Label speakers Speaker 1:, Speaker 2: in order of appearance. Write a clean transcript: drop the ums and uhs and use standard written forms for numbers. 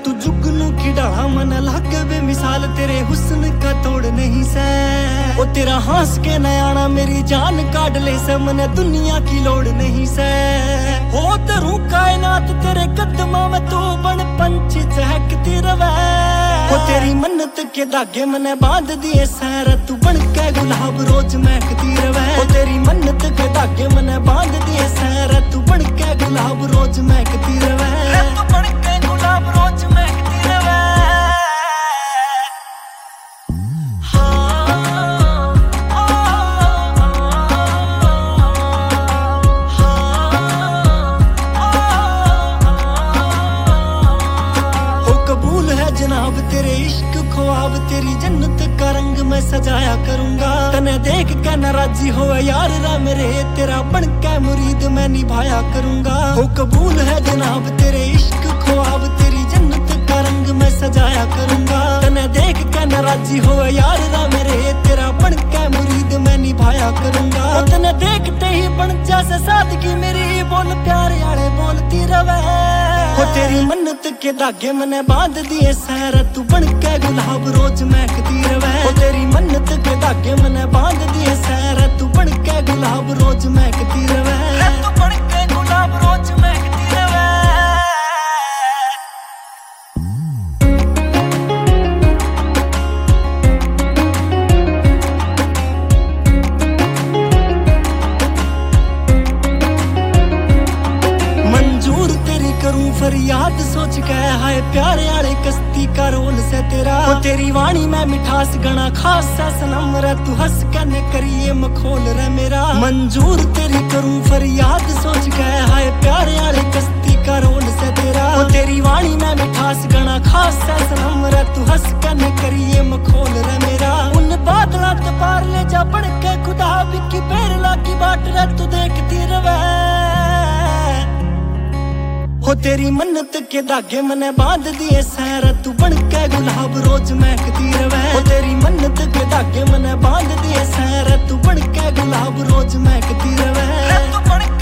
Speaker 1: तू जुगनू की डाला मन लागे बेमिसाल, तेरे हुस्न का तोड़ नहीं से। ओ तेरा हंस के नयाना मेरी जान काट ले से, मने दुनिया की लोड़ नहीं से। हो तेरू कायनात तेरे कदमां में तू बन पंछी चहकती रवे। ओ तेरी मन्नत के धागे मने बांध दिए सैर, तू बन के गुलाब रोज महकती रवे। ओ तेरी मन्नत के धागे मने बांध दिए सैर, तू बन के गुलाब रोज महकती रवे। तू बन के गुलाब रोज महकती रवे। कबूल है जनाब तेरे इश्क ख्वाब, तेरी जन्नत का रंग मैं सजाया करूंगा। तने देख के नाराजी हो यार रा मेरे, तेरा बन के मुरीद मैं निभाया करूंगा। हो कबूल है जनाब तेरे इश्क ख्वाब, तेरी जन्नत का रंग मैं सजाया करूंगा। तने देख के नाराजी हो यार रा मेरे, तेरा बन के मुरीद मैं निभाया करूंगा। तने देखते ही बन जैसे सादगी मेरी, बोल प्यार आले बोलती रवे। हो तेरी मन्नत के धागे मने बांध दिए सैर, तू बन के गुलाब रोज महकती रवे। हो तेरी मन्नत के धागे मने बांध दिए सैर, तू बन के गुलाब रोज महकती रवे। तू बन के गुलाब रोज महकती रवे। मंजूर तेरी करूं फरियाद सोच के, हाय प्यारे आले कश्ती का रोल से तेरा। ओ तेरी वाणी में मिठास गणा खास सा सनम रे, तू हंस के करिए मखोल रे मेरा। मंजूर तेरी करूं फरियाद सोच के, हाय प्यारे आले कश्ती का रोल से तेरा। ओ तेरी वाणी में मिठास गणा खास सा सनम रे, तू हंस के करिए मखोल रे मेरा। उन बादला ते पार ले जा बढ़ के खुदा, बिकी बेरला की बाट रे तू देखती रवे। हो तेरी मन्नत के धागे मने बांध दिए सैर, तू बन के गुलाब रोज महकती रवे। हो तेरी मन्नत के धागे मने बांध दिए सैर, तू बन के गुलाब रोज महकती रवे। तू बन